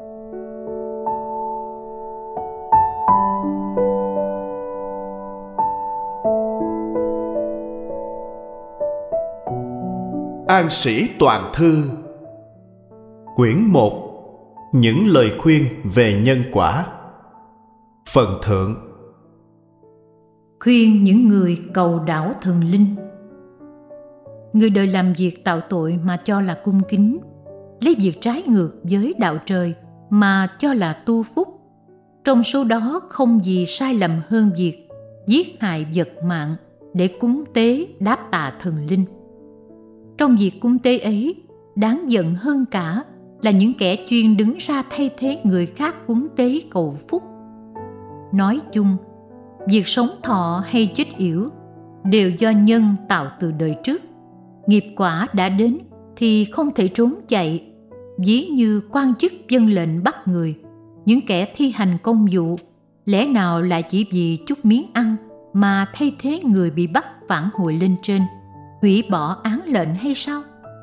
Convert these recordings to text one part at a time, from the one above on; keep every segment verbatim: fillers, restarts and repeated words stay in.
An Sĩ Toàn Thư. Quyển một. Những lời khuyên về nhân quả. Phần thượng. Khuyên những người cầu đảo thần linh. Người đời làm việc tạo tội mà cho là cung kính, lấy việc trái ngược với đạo trời mà cho là tu phúc. Trong số đó không gì sai lầm hơn việc giết hại vật mạng để cúng tế đáp tạ thần linh. Trong việc cúng tế ấy, đáng giận hơn cả là những kẻ chuyên đứng ra thay thế người khác cúng tế cầu phúc. Nói chung, việc sống thọ hay chết yểu đều do nhân tạo từ đời trước. Nghiệp quả đã đến thì không thể trốn chạy. Ví như quan chức vâng lệnh bắt người, những kẻ thi hành công vụ, lẽ nào lại chỉ vì chút miếng ăn mà thay thế người bị bắt phản hồi lên trên, hủy bỏ án lệnh hay sao?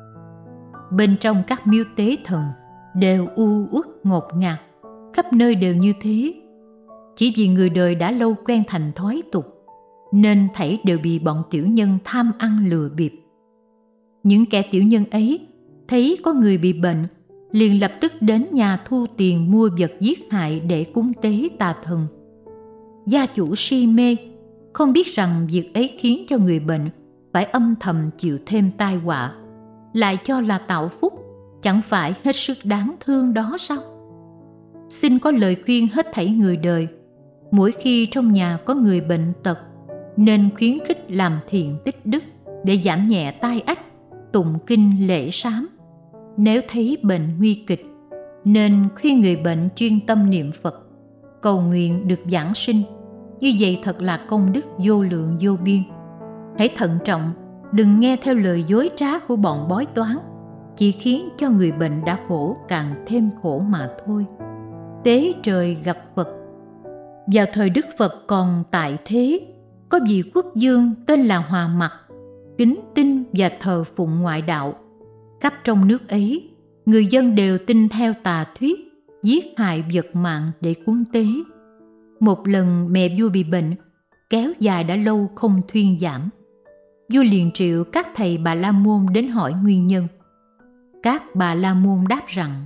Bên trong các miếu tế thần đều u uất ngột ngạt, khắp nơi đều như thế. Chỉ vì người đời đã lâu quen thành thói tục, nên thảy đều bị bọn tiểu nhân tham ăn lừa bịp. Những kẻ tiểu nhân ấy thấy có người bị bệnh, liền lập tức đến nhà thu tiền mua vật giết hại để cúng tế tà thần. Gia chủ si mê, không biết rằng việc ấy khiến cho người bệnh phải âm thầm chịu thêm tai họa, lại cho là tạo phúc, chẳng phải hết sức đáng thương đó sao? Xin có lời khuyên hết thảy người đời, mỗi khi trong nhà có người bệnh tật, nên khuyến khích làm thiện tích đức để giảm nhẹ tai ách, tụng kinh lễ sám. Nếu thấy bệnh nguy kịch, nên khuyên người bệnh chuyên tâm niệm Phật, cầu nguyện được vãng sinh. Như vậy thật là công đức vô lượng vô biên. Hãy thận trọng, đừng nghe theo lời dối trá của bọn bói toán, chỉ khiến cho người bệnh đã khổ càng thêm khổ mà thôi. Tế trời gặp Phật. Vào thời Đức Phật còn tại thế, có vị quốc vương tên là Hòa Mặc, kính tin và thờ phụng ngoại đạo. Khắp trong nước ấy, người dân đều tin theo tà thuyết, giết hại vật mạng để cúng tế. Một lần mẹ vua bị bệnh, kéo dài đã lâu không thuyên giảm. Vua liền triệu các thầy Bà La Môn đến hỏi nguyên nhân. Các Bà La Môn đáp rằng: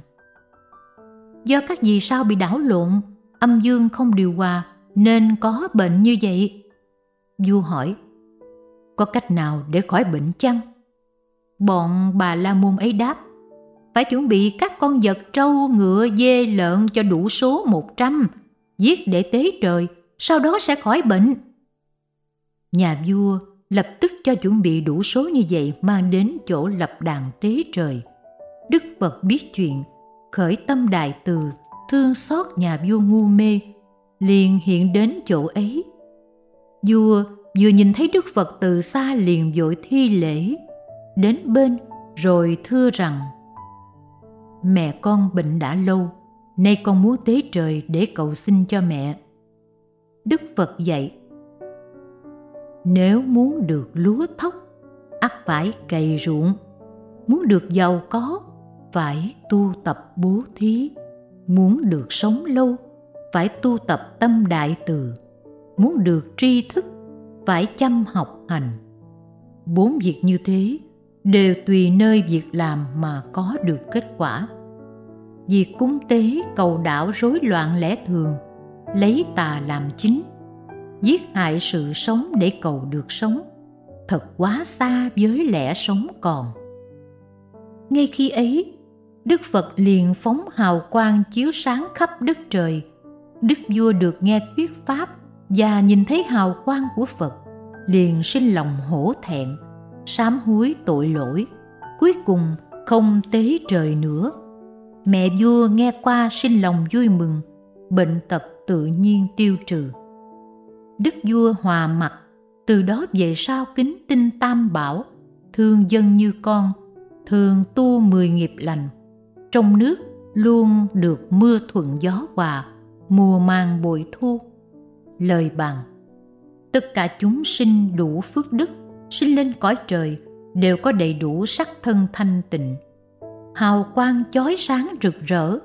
do các vì sao bị đảo lộn, âm dương không điều hòa nên có bệnh như vậy. Vua hỏi: có cách nào để khỏi bệnh chăng? Bọn Bà La Môn ấy đáp: phải chuẩn bị các con vật trâu, ngựa, dê, lợn cho đủ số một trăm, giết để tế trời, sau đó sẽ khỏi bệnh. Nhà vua lập tức cho chuẩn bị đủ số như vậy, mang đến chỗ lập đàn tế trời. Đức Phật biết chuyện, khởi tâm đại từ, thương xót nhà vua ngu mê, liền hiện đến chỗ ấy. Vua vừa nhìn thấy Đức Phật từ xa liền vội thi lễ, đến bên rồi thưa rằng: mẹ con bệnh đã lâu, nay con muốn tế trời để cầu xin cho mẹ. Đức Phật dạy: nếu muốn được lúa thóc, ắt phải cày ruộng. Muốn được giàu có, phải tu tập bố thí. Muốn được sống lâu, phải tu tập tâm đại từ. Muốn được tri thức, phải chăm học hành. Bốn việc như thế đều tùy nơi việc làm mà có được kết quả. Việc cúng tế cầu đảo rối loạn lẽ thường, lấy tà làm chính, giết hại sự sống để cầu được sống, thật quá xa với lẽ sống còn. Ngay khi ấy, Đức Phật liền phóng hào quang chiếu sáng khắp đất trời. Đức vua được nghe thuyết pháp và nhìn thấy hào quang của Phật, liền sinh lòng hổ thẹn, sám hối tội lỗi, cuối cùng không tế trời nữa. Mẹ vua nghe qua sinh lòng vui mừng, bệnh tật tự nhiên tiêu trừ. Đức vua Hòa Mặc từ đó về sau kính tin Tam Bảo, thương dân như con, thường tu mười nghiệp lành. Trong nước luôn được mưa thuận gió hòa, mùa màng bội thu. Lời bàn: tất cả chúng sinh đủ phước đức, sinh lên cõi trời đều có đầy đủ sắc thân thanh tịnh, hào quang chói sáng rực rỡ,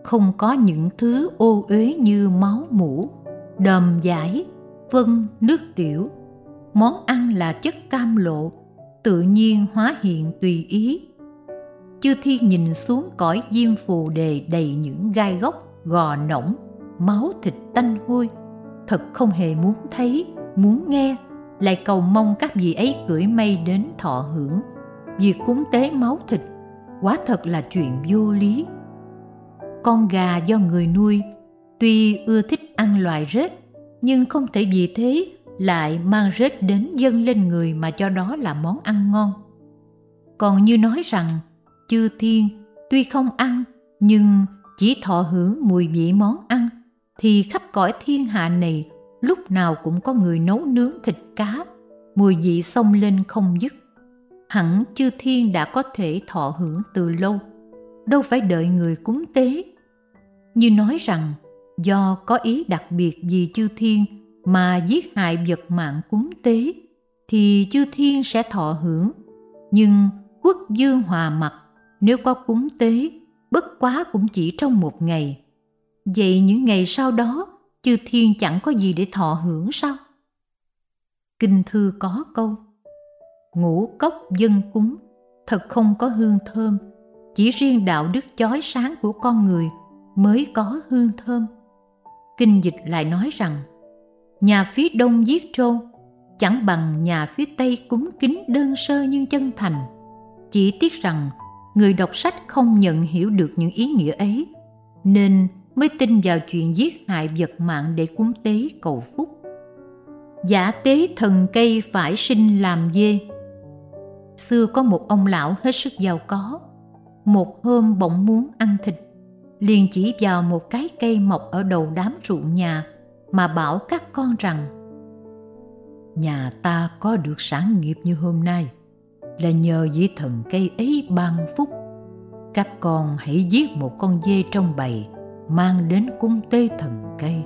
không có những thứ ô uế như máu mủ, đờm dãi, vân, nước tiểu. Món ăn là chất cam lộ, tự nhiên hóa hiện tùy ý. Chư thiên nhìn xuống cõi diêm phù đề đầy những gai góc, gò nõng, máu thịt tanh hôi, thật không hề muốn thấy, muốn nghe, lại cầu mong các vị ấy cưỡi mây đến thọ hưởng. Việc cúng tế máu thịt quả thật là chuyện vô lý. Con gà do người nuôi, tuy ưa thích ăn loài rết, nhưng không thể vì thế lại mang rết đến dâng lên người mà cho đó là món ăn ngon. Còn như nói rằng chư thiên tuy không ăn nhưng chỉ thọ hưởng mùi vị món ăn, thì khắp cõi thiên hạ này lúc nào cũng có người nấu nướng thịt cá, mùi vị xông lên không dứt. Hẳn chư thiên đã có thể thọ hưởng từ lâu, đâu phải đợi người cúng tế. Như nói rằng do có ý đặc biệt vì chư thiên mà giết hại vật mạng cúng tế, thì chư thiên sẽ thọ hưởng. Nhưng quốc vương Hòa Mặc nếu có cúng tế, bất quá cũng chỉ trong một ngày. Vậy những ngày sau đó, chư thiên chẳng có gì để thọ hưởng sao? Kinh thư có câu: ngũ cốc dâng cúng, thật không có hương thơm, chỉ riêng đạo đức chói sáng của con người mới có hương thơm. Kinh dịch lại nói rằng, nhà phía đông giết trâu, chẳng bằng nhà phía tây cúng kính đơn sơ nhưng chân thành. Chỉ tiếc rằng người đọc sách không nhận hiểu được những ý nghĩa ấy, nên mới tin vào chuyện giết hại vật mạng để cúng tế cầu phúc. Giả tế thần cây phải sinh làm dê. Xưa có một ông lão hết sức giàu có. Một hôm bỗng muốn ăn thịt, liền chỉ vào một cái cây mọc ở đầu đám ruộng nhà mà bảo các con rằng: nhà ta có được sản nghiệp như hôm nay là nhờ vị thần cây ấy ban phúc. Các con hãy giết một con dê trong bầy, mang đến cúng tế thần cây.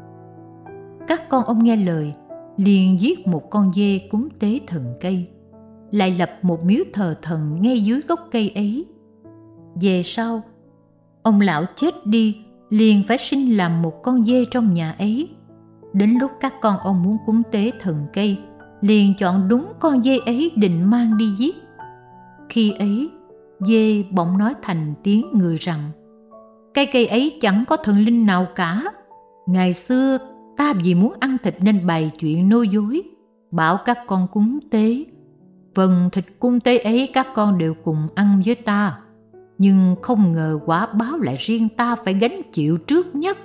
Các con ông nghe lời, liền giết một con dê cúng tế thần cây, lại lập một miếu thờ thần ngay dưới gốc cây ấy. Về sau, ông lão chết đi, liền phải sinh làm một con dê trong nhà ấy. Đến lúc các con ông muốn cúng tế thần cây, liền chọn đúng con dê ấy định mang đi giết. Khi ấy, dê bỗng nói thành tiếng người rằng: cây cây ấy chẳng có thần linh nào cả. Ngày xưa ta vì muốn ăn thịt nên bày chuyện nói dối, bảo các con cúng tế. Phần thịt cúng tế ấy các con đều cùng ăn với ta, nhưng không ngờ quả báo lại riêng ta phải gánh chịu trước nhất.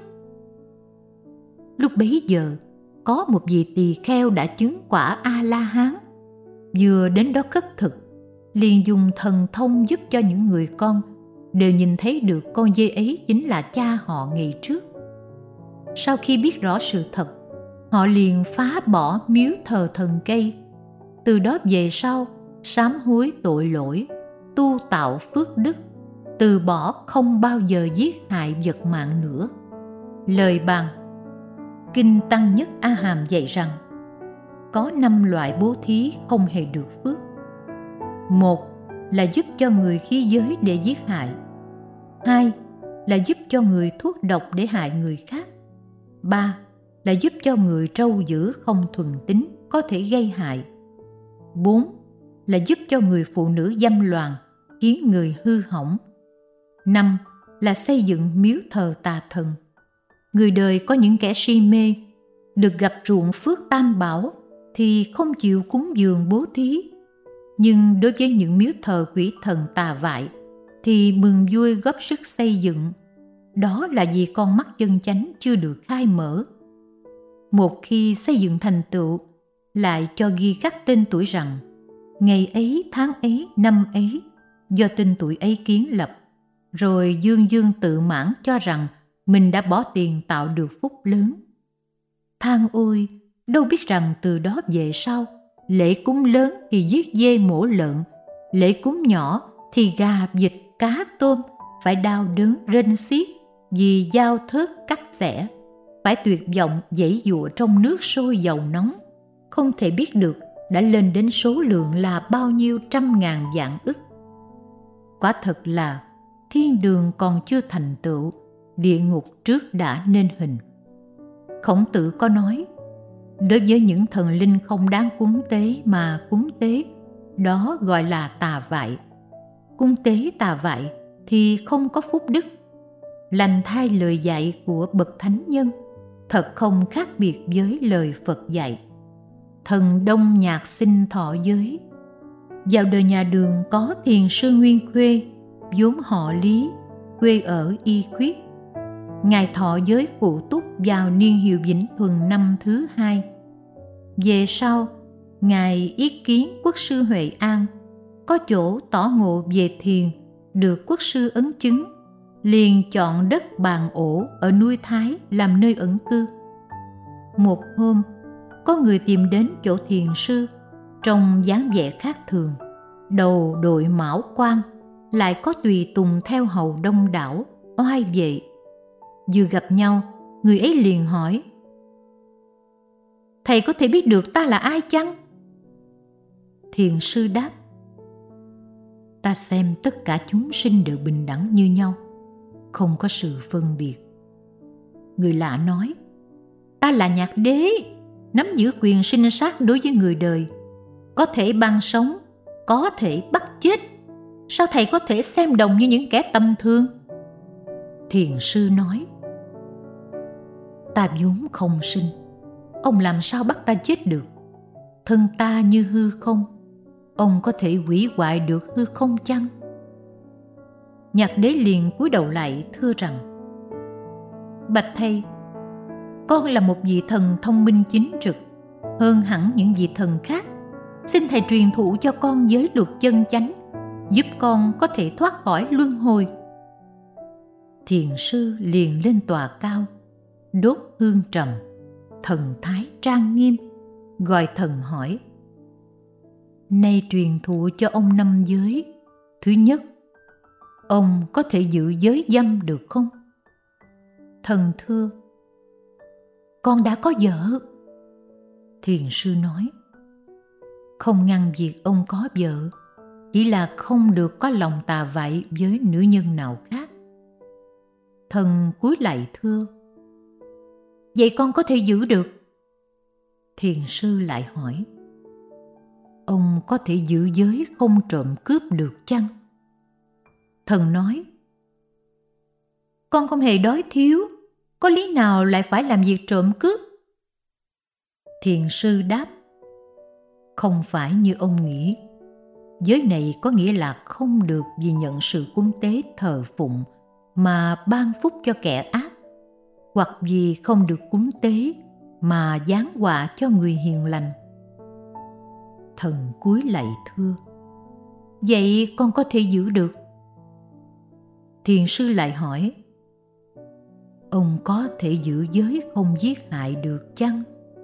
Lúc bấy giờ, có một vị tỳ kheo đã chứng quả A-la-hán, vừa đến đó khất thực, liền dùng thần thông giúp cho những người con đều nhìn thấy được con dê ấy chính là cha họ ngày trước. Sau khi biết rõ sự thật, họ liền phá bỏ miếu thờ thần cây. Từ đó về sau, sám hối tội lỗi, tu tạo phước đức, từ bỏ không bao giờ giết hại vật mạng nữa. Lời bàn. Kinh Tăng Nhất A Hàm dạy rằng, có năm loại bố thí không hề được phước. Một là giúp cho người khí giới để giết hại. Hai là giúp cho người thuốc độc để hại người khác. Ba là giúp cho người trâu dữ không thuần tín có thể gây hại. Bốn là giúp cho người phụ nữ dâm loạn khiến người hư hỏng. Năm là xây dựng miếu thờ tà thần. Người đời có những kẻ si mê, được gặp ruộng phước tam bảo thì không chịu cúng dường bố thí. Nhưng đối với những miếu thờ quỷ thần tà vại thì mừng vui góp sức xây dựng. Đó là vì con mắt chân chánh chưa được khai mở. Một khi xây dựng thành tựu, lại cho ghi khắc tên tuổi rằng ngày ấy, tháng ấy, năm ấy do tên tuổi ấy kiến lập, rồi dương dương tự mãn cho rằng mình đã bỏ tiền tạo được phúc lớn. Than ôi, đâu biết rằng từ đó về sau, lễ cúng lớn thì giết dê mổ lợn, lễ cúng nhỏ thì gà, vịt, cá, tôm phải đau đớn rên xiết vì dao thớt cắt xẻ, phải tuyệt vọng giãy giụa trong nước sôi dầu nóng, không thể biết được đã lên đến số lượng là bao nhiêu trăm ngàn vạn ức. Quả thật là thiên đường còn chưa thành tựu địa ngục trước đã nên hình. Khổng Tử có nói, đối với những thần linh không đáng cúng tế mà cúng tế, đó gọi là tà vại. Cúng tế tà vại thì không có phúc đức. Lành thay lời dạy của bậc thánh nhân, thật không khác biệt với lời Phật dạy. Thần đông nhạc sinh thọ giới. Vào đời nhà Đường có thiền sư Nguyên Khuê, vốn họ Lý, quê ở Y Khuyết. Ngài thọ giới cụ túc vào niên hiệu Vĩnh Thuần năm thứ hai. Về sau, Ngài ý kiến quốc sư Huệ An, có chỗ tỏ ngộ về thiền, được quốc sư ấn chứng, liền chọn đất Bàn Ổ ở núi Thái làm nơi ẩn cư. Một hôm, có người tìm đến chỗ thiền sư, trông dáng vẻ khác thường, đầu đội mão quan, lại có tùy tùng theo hầu đông đảo, oai vệ. Vừa gặp nhau, người ấy liền hỏi, thầy có thể biết được ta là ai chăng? Thiền sư đáp, ta xem tất cả chúng sinh đều bình đẳng như nhau, không có sự phân biệt. Người lạ nói, ta là Nhạc Đế, nắm giữ quyền sinh sát đối với người đời, có thể ban sống, có thể bắt chết. Sao thầy có thể xem đồng như những kẻ tầm thường? Thiền sư nói, ta vốn không sinh, ông làm sao bắt ta chết được? Thân ta như hư không, ông có thể hủy hoại được hư không chăng? Nhạc Đế liền cúi đầu lại thưa rằng, bạch thầy, con là một vị thần thông minh chính trực, hơn hẳn những vị thần khác. Xin thầy truyền thụ cho con giới luật chân chánh, giúp con có thể thoát khỏi luân hồi. Thiền sư liền lên tòa cao, đốt hương trầm, thần thái trang nghiêm, gọi thần hỏi, nay truyền thụ cho ông năm giới. Thứ nhất, ông có thể giữ giới dâm được không? Thần thưa, con đã có vợ. Thiền sư nói, không ngăn việc ông có vợ, chỉ là không được có lòng tà vại với nữ nhân nào khác. Thần cúi lạy thưa, vậy con có thể giữ được? Thiền sư lại hỏi, ông có thể giữ giới không trộm cướp được chăng? Thần nói, con không hề đói thiếu, có lý nào lại phải làm việc trộm cướp? Thiền sư đáp, không phải như ông nghĩ. Giới này có nghĩa là không được vì nhận sự cúng tế thờ phụng mà ban phúc cho kẻ ác, hoặc vì không được cúng tế mà giáng họa cho người hiền lành. Thần cúi lạy thưa, vậy con có thể giữ được? Thiền sư lại hỏi, ông có thể giữ giới không giết hại được chăng?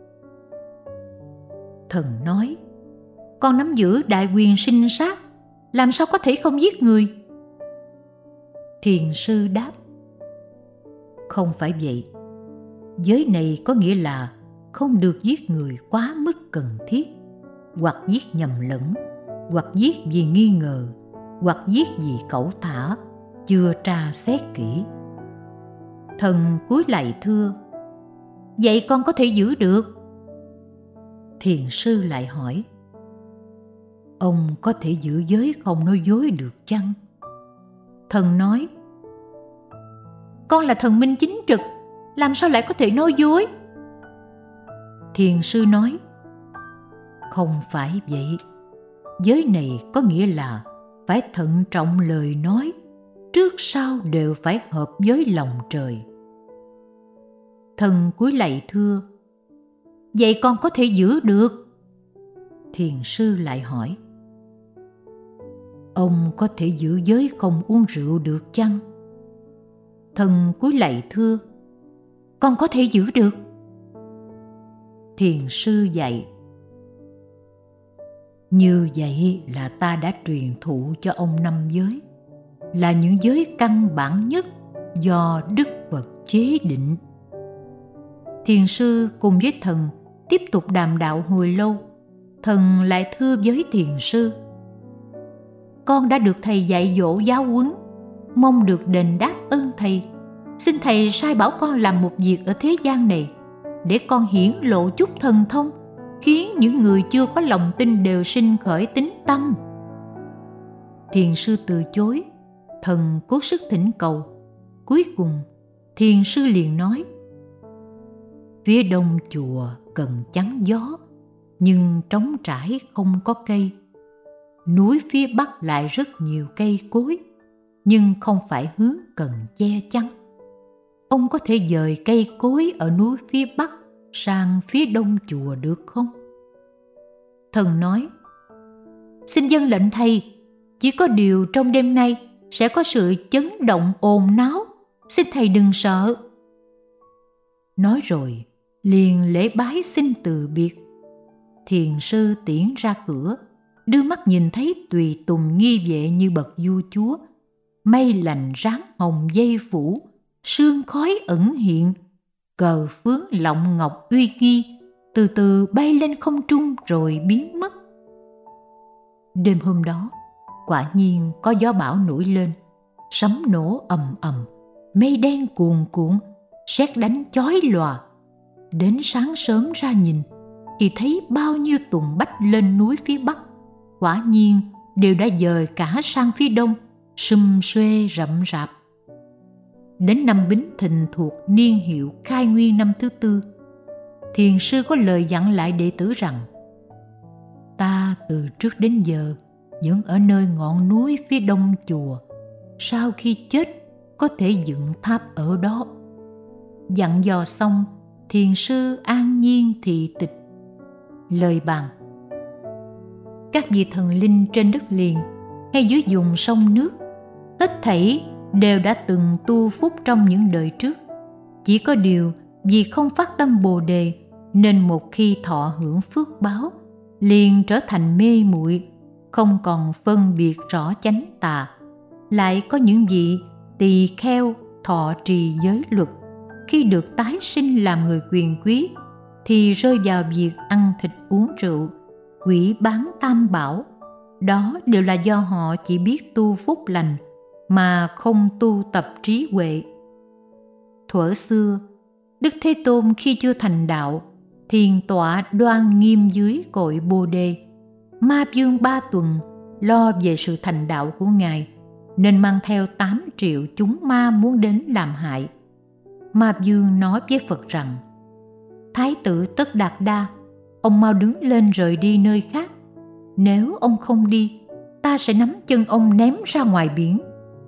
Thần nói, con nắm giữ đại quyền sinh sát, làm sao có thể không giết người? Thiền sư đáp, không phải vậy. Giới này có nghĩa là không được giết người quá mức cần thiết, hoặc giết nhầm lẫn, hoặc giết vì nghi ngờ, hoặc giết vì cẩu thả, chưa tra xét kỹ. Thần cúi lạy thưa, vậy con có thể giữ được? Thiền sư lại hỏi, ông có thể giữ giới không nói dối được chăng? Thần nói, con là thần minh chính trực, làm sao lại có thể nói dối? Thiền sư nói, không phải vậy. Giới này có nghĩa là phải thận trọng lời nói, trước sau đều phải hợp với lòng trời. Thần cúi lạy thưa, vậy con có thể giữ được? Thiền sư lại hỏi, ông có thể giữ giới không uống rượu được chăng? Thần cúi lạy thưa, con có thể giữ được. Thiền sư dạy, như vậy là ta đã truyền thụ cho ông năm giới, là những giới căn bản nhất do Đức Phật chế định. Thiền sư cùng với thần tiếp tục đàm đạo hồi lâu. Thần lại thưa với thiền sư, con đã được thầy dạy dỗ giáo huấn, mong được đền đáp ơn thầy. xin thầy sai bảo con làm một việc ở thế gian này, để con hiển lộ chút thần thông, khiến những người chưa có lòng tin đều sinh khởi tín tâm. Thiền sư từ chối. Thần cố sức thỉnh cầu. Cuối cùng thiền sư liền nói: phía đông chùa cần chắn gió, nhưng trống trải không có cây. Núi phía bắc lại rất nhiều cây cối, nhưng không phải hướng cần che chắn. Ông có thể dời cây cối ở núi phía bắc sang phía đông chùa được không? Thần nói: xin dâng lệnh thầy. Chỉ có điều trong đêm nay sẽ có sự chấn động ồn náo, xin thầy đừng sợ. Nói rồi liền lễ bái xin từ biệt. Thiền sư tiễn ra cửa, đưa mắt nhìn thấy tùy tùng nghi vệ như bậc vua chúa. Mây lành ráng hồng dây phủ, sương khói ẩn hiện, cờ phướng lọng ngọc uy nghi, từ từ bay lên không trung rồi biến mất. Đêm hôm đó, quả nhiên có gió bão nổi lên, sấm nổ ầm ầm, mây đen cuồn cuộn, sét đánh chói lòa. Đến sáng sớm ra nhìn thì thấy bao nhiêu tùng bách lên núi phía bắc, quả nhiên đều đã dời cả sang phía đông, sum suê rậm rạp. Đến năm Bính Thìn thuộc niên hiệu Khai Nguyên năm thứ tư, thiền sư có lời dặn lại đệ tử rằng: ta từ trước đến giờ vẫn ở nơi ngọn núi phía đông chùa, sau khi chết có thể dựng tháp ở đó. Dặn dò xong, thiền sư an nhiên thị tịch. Lời bàn: các vị thần linh trên đất liền hay dưới vùng sông nước, hết thảy đều đã từng tu phúc trong những đời trước. Chỉ có điều vì không phát tâm Bồ Đề, nên một khi thọ hưởng phước báo, liền trở thành mê muội, không còn phân biệt rõ chánh tà. Lại có những vị tỳ kheo thọ trì giới luật, khi được tái sinh làm người quyền quý thì rơi vào việc ăn thịt uống rượu, quỷ bán tam bảo. Đó đều là do họ chỉ biết tu phúc lành mà không tu tập trí huệ. Thuở xưa, Đức Thế Tôn khi chưa thành đạo, thiền tọa đoan nghiêm dưới cội Bồ Đề. Ma vương ba tuần lo về sự thành đạo của Ngài, nên mang theo tám triệu chúng ma muốn đến làm hại. Ma vương nói với Phật rằng: Thái tử Tất Đạt Đa, ông mau đứng lên rời đi nơi khác. Nếu ông không đi, ta sẽ nắm chân ông ném ra ngoài biển.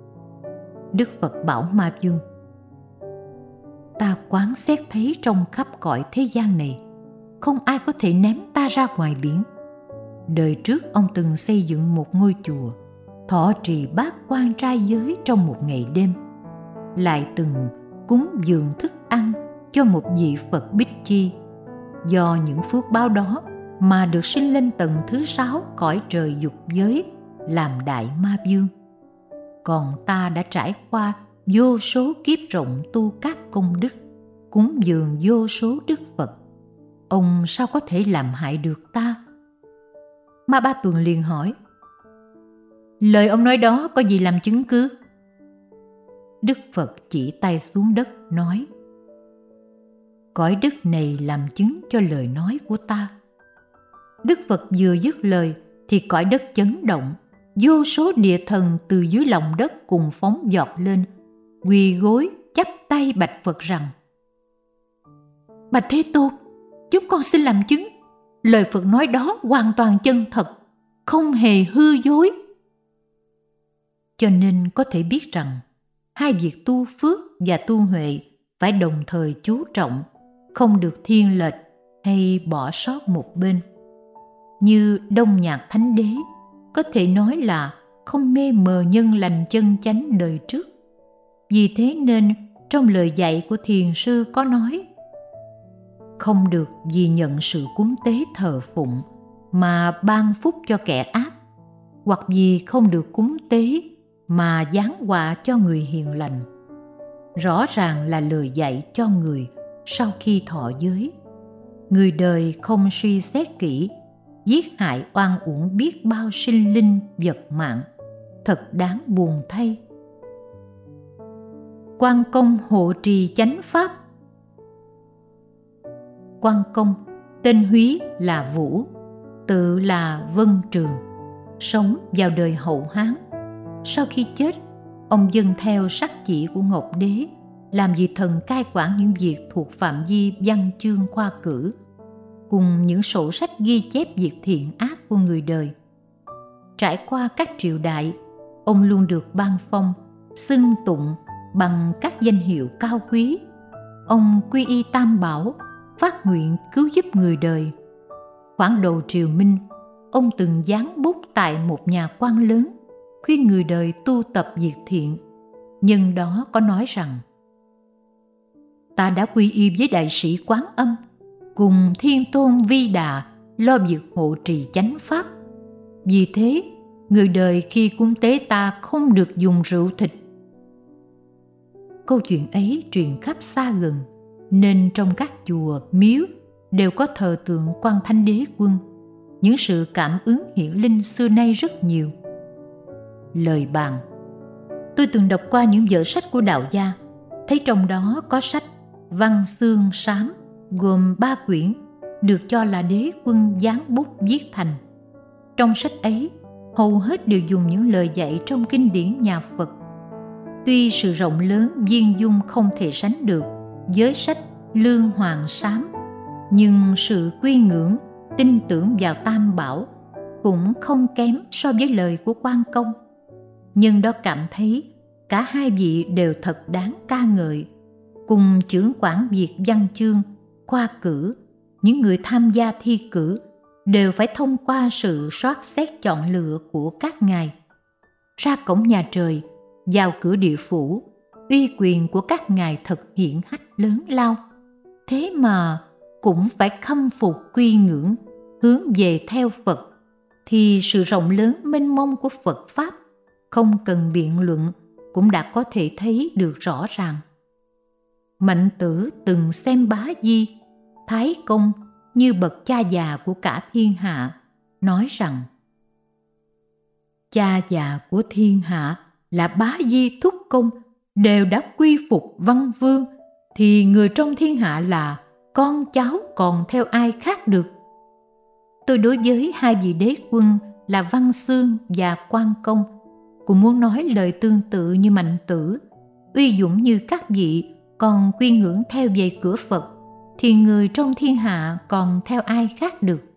Đức Phật bảo Ma vương: ta quán xét thấy trong khắp cõi thế gian này, không ai có thể ném ta ra ngoài biển. Đời trước ông từng xây dựng một ngôi chùa, thọ trì bát quan trai giới trong một ngày đêm, lại từng cúng dường thức ăn cho một vị Phật Bích Chi. Do những phước báo đó mà được sinh lên tầng thứ sáu cõi trời dục giới, làm đại ma vương. Còn ta đã trải qua vô số kiếp rộng tu các công đức, cúng dường vô số đức Phật, ông sao có thể làm hại được ta? Ma Ba Tuần liền hỏi: lời ông nói đó có gì làm chứng cứ? Đức Phật chỉ tay xuống đất nói: cõi đất này làm chứng cho lời nói của ta. Đức Phật vừa dứt lời thì cõi đất chấn động, vô số địa thần từ dưới lòng đất cùng phóng giọt lên, quỳ gối chắp tay bạch Phật rằng: bạch Thế Tôn, chúng con xin làm chứng, lời Phật nói đó hoàn toàn chân thật, không hề hư dối. Cho nên có thể biết rằng hai việc tu phước và tu huệ phải đồng thời chú trọng, không được thiên lệch hay bỏ sót một bên. Như Đông Nhạc Thánh Đế có thể nói là không mê mờ nhân lành chân chánh đời trước. Vì thế nên trong lời dạy của thiền sư có nói: không được vì nhận sự cúng tế thờ phụng mà ban phúc cho kẻ ác, hoặc vì không được cúng tế mà giáng họa cho người hiền lành. Rõ ràng là lời dạy cho người sau khi thọ giới. Người đời không suy xét kỹ, giết hại oan uổng biết bao sinh linh vật mạng, thật đáng buồn thay. Quan Công hộ trì chánh pháp. Quan Công, tên húy là Vũ, tự là Vân Trường, sống vào đời Hậu Hán. Sau khi chết, ông dâng theo sắc chỉ của Ngọc Đế, làm vị thần cai quản những việc thuộc phạm vi văn chương khoa cử, cùng những sổ sách ghi chép việc thiện ác của người đời. Trải qua các triều đại, ông luôn được ban phong, xưng tụng bằng các danh hiệu cao quý. Ông quy y Tam Bảo, phát nguyện cứu giúp người đời. Khoảng đầu triều Minh, ông từng dán bút tại một nhà quan lớn, khuyên người đời tu tập việc thiện. Nhân đó có nói rằng: ta đã quy y với đại sĩ Quán Âm, cùng Thiên Tôn Vi Đà lo việc hộ trì chánh pháp. Vì thế, người đời khi cúng tế ta không được dùng rượu thịt. Câu chuyện ấy truyền khắp xa gần, nên trong các chùa, miếu đều có thờ tượng Quan Thánh Đế Quân. Những sự cảm ứng hiển linh xưa nay rất nhiều. Lời bàn: tôi từng đọc qua những vở sách của đạo gia, thấy trong đó có sách Văn Xương Sám gồm ba quyển, được cho là Đế Quân dán bút viết thành. Trong sách ấy, hầu hết đều dùng những lời dạy trong kinh điển nhà Phật. Tuy sự rộng lớn viên dung không thể sánh được với sách Lương Hoàng Sám, nhưng sự quy ngưỡng, tin tưởng vào Tam Bảo cũng không kém so với lời của Quan Công. Nhân đó cảm thấy cả hai vị đều thật đáng ca ngợi. Cùng chưởng quản việc văn chương, khoa cử, những người tham gia thi cử đều phải thông qua sự soát xét chọn lựa của các ngài. Ra cổng nhà trời, vào cửa địa phủ, uy quyền của các ngài thật hiển hách lớn lao. Thế mà cũng phải khâm phục quy ngưỡng, hướng về theo Phật, thì sự rộng lớn mênh mông của Phật Pháp không cần biện luận cũng đã có thể thấy được rõ ràng. Mạnh Tử từng xem Bá Di, Thái Công như bậc cha già của cả thiên hạ, nói rằng: cha già của thiên hạ là Bá Di Thúc Công đều đã quy phục Văn Vương, thì người trong thiên hạ là con cháu còn theo ai khác được. Tôi đối với hai vị đế quân là Văn Xương và Quan Công cũng muốn nói lời tương tự như Mạnh Tử. Uy dũng như các vị còn quy ngưỡng theo về cửa Phật, thì người trong thiên hạ còn theo ai khác được.